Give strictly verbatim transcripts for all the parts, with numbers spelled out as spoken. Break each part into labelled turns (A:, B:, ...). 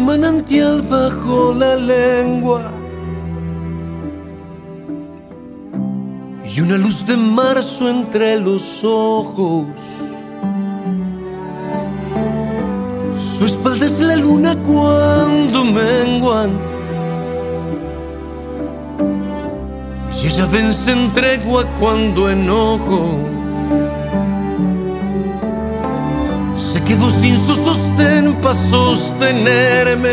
A: manantial bajo la lengua y una luz de marzo entre los ojos. Su espalda es la luna cuando menguan y ella vence en tregua cuando enojo. Se quedó sin su sostén pa' sostenerme.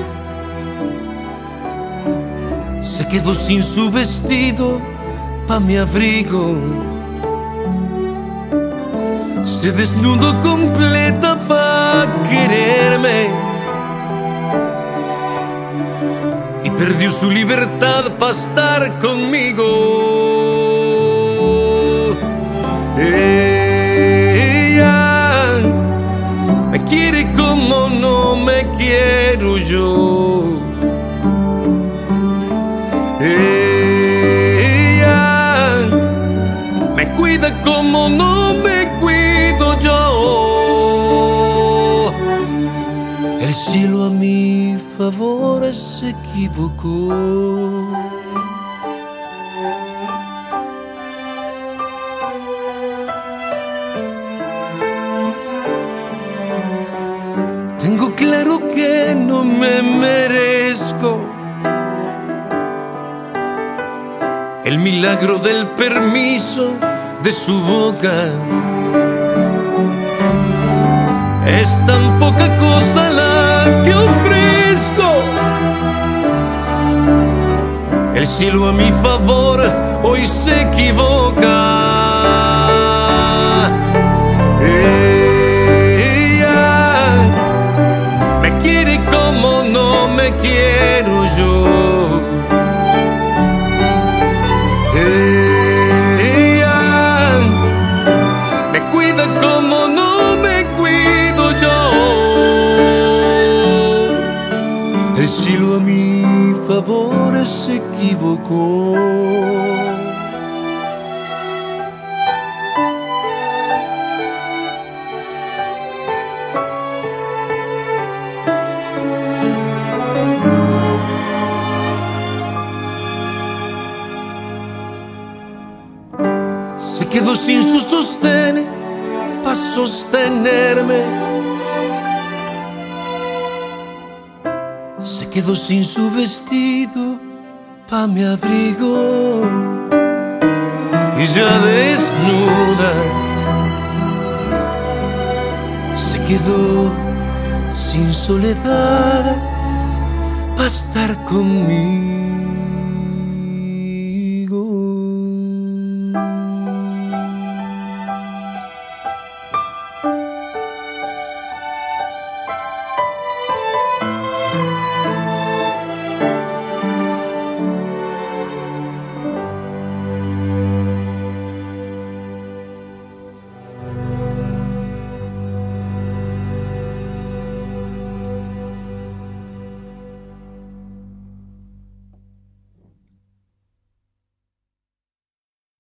A: Se quedó sin su vestido pa' mi abrigo. Se desnudó completa pa' quererme y perdió su libertad pa' estar conmigo. Ella me quiere como no me quiero yo. Ella me cuida como no me cuido yo. El cielo a mi favor se equivocó. Tengo claro que no me merezco el milagro del permiso de su boca. Es tan poca cosa la que ofrezco. El cielo a mi favor hoy se equivoca. Quiero yo. Ella me cuida como no me cuido yo. El cielo a mi favor se equivocó. Se quedó sin su sostén pa' sostenerme. Se quedó sin su vestido pa' mi abrigo. Y ya desnuda se quedó sin soledad pa' estar conmigo.